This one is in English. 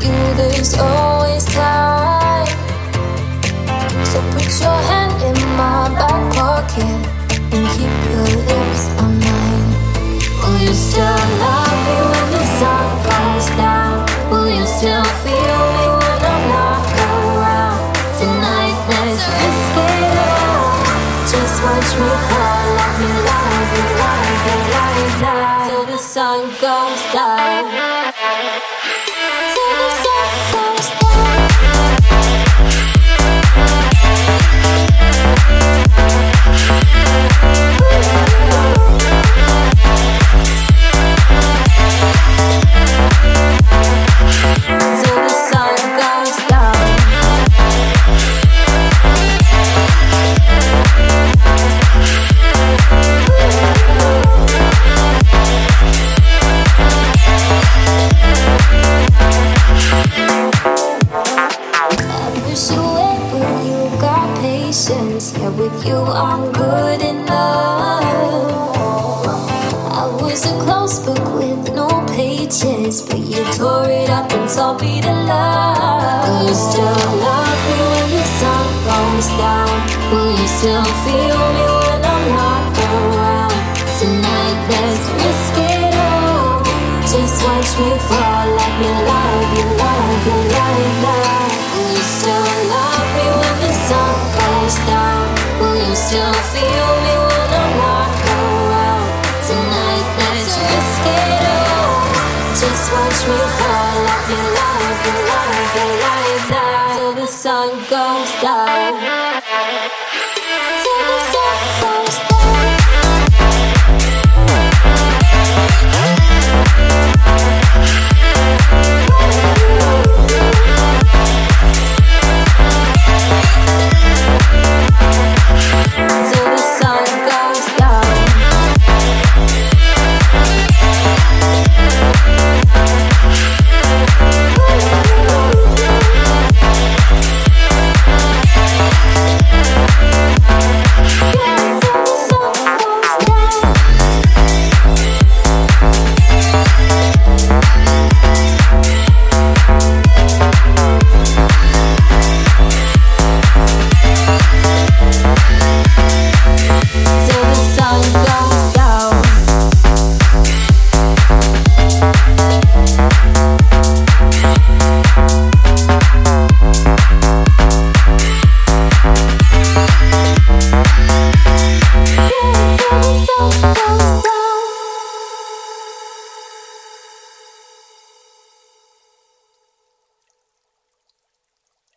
you, there's always time. So put your hand in my back pocket and keep your lips on mine. Will you still love me when the sun goes down? Will you still feel me when I'm not around? Tonight, let's risk it all. Just watch me fall, let me love you like that. Till the sun goes down. Till the sun goes down. Till the sun goes down. Yeah, with you I'm good enough. I was a close book with no pages, but you tore it up and told me to love. Will you still love me when the sun goes down? Will you still feel me when I'm not around? Tonight, let's risk it all. Just watch me fall, let me love you like that. Will you still love me when the sun goes down? Will you still feel me when I'm not around? Tonight, let's risk it all. Just watch me fall, let me love you like that. Till the sun goes down.